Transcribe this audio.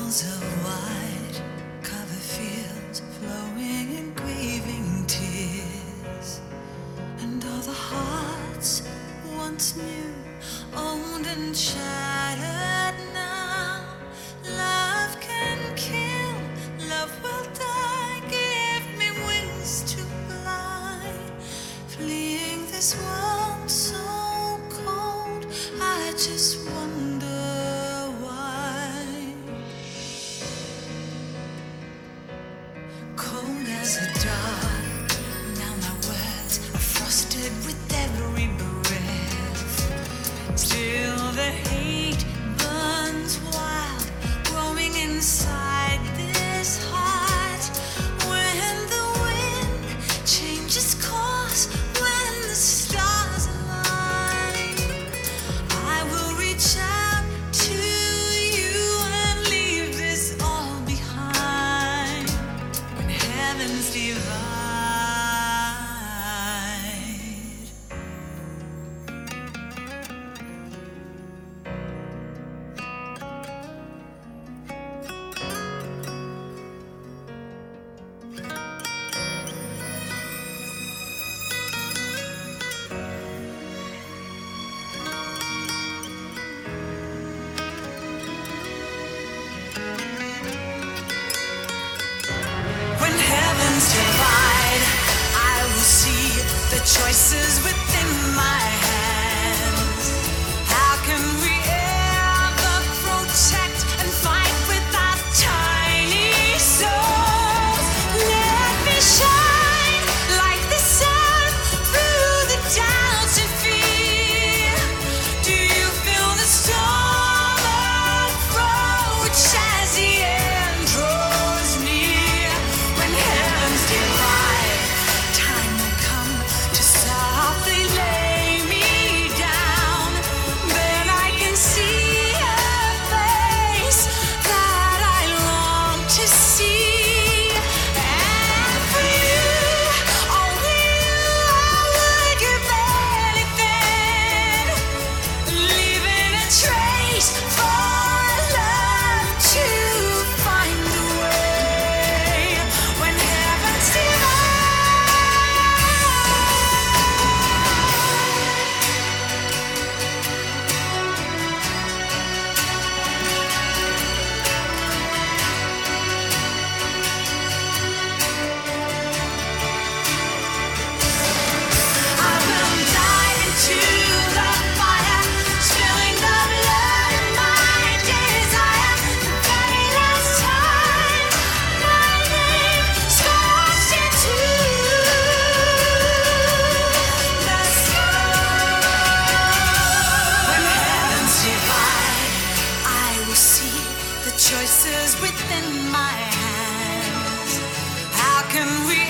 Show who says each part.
Speaker 1: Choices within my hands. How can we ever protect and fight with our tiny souls? Let me shine like the sun through the doubts and fear. Do you feel the storm approach as the end draws near? When heavens divide, time will come to softly lay me down. Then I can see a face that I long to see. And for you, only you, I would give anything, leaving a trace for love to find the way. When heavens divide. I will dive into the fire, spilling the blood of my desire. The very last time, my name scorched into the sky. When heavens divide, I will see the choices within my hands. How can we